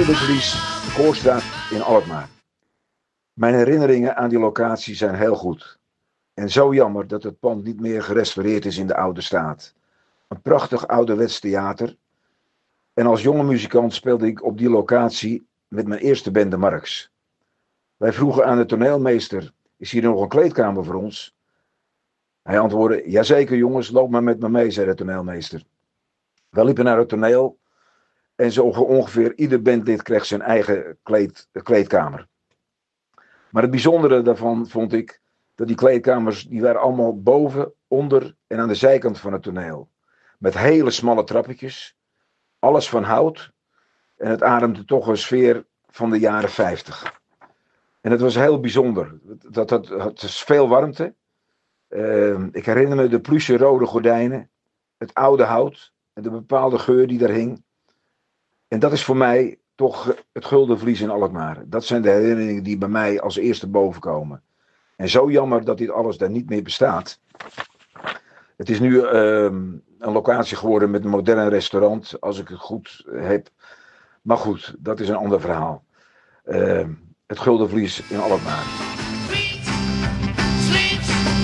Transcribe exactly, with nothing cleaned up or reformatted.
Guldenvlies, Koorstraat in Alkmaar. Mijn herinneringen aan die locatie zijn heel goed. En zo jammer dat het pand niet meer gerestaureerd is in de oude staat. Een prachtig ouderwets theater. En als jonge muzikant speelde ik op die locatie met mijn eerste band de Marx. Wij vroegen aan de toneelmeester, is hier nog een kleedkamer voor ons? Hij antwoordde, jazeker jongens, loop maar met me mee, zei de toneelmeester. Wij liepen naar het toneel en zo ongeveer ieder bandlid kreeg zijn eigen kleed, kleedkamer. Maar het bijzondere daarvan vond ik dat die kleedkamers, die waren allemaal boven, onder en aan de zijkant van het toneel. Met hele smalle trappetjes, alles van hout en het ademde toch een sfeer van de jaren vijftig. En het was heel bijzonder. Dat, dat, het is veel warmte. Uh, ik herinner me de pluche rode gordijnen, het oude hout en de bepaalde geur die daar hing. En dat is voor mij toch het Guldenvlies in Alkmaar. Dat zijn de herinneringen die bij mij als eerste bovenkomen. En zo jammer dat dit alles daar niet meer bestaat. Het is nu uh, een locatie geworden met een modern restaurant, als ik het goed heb. Maar goed, dat is een ander verhaal. Uh, het Guldenvlies in Alkmaar. Sweet, sweet.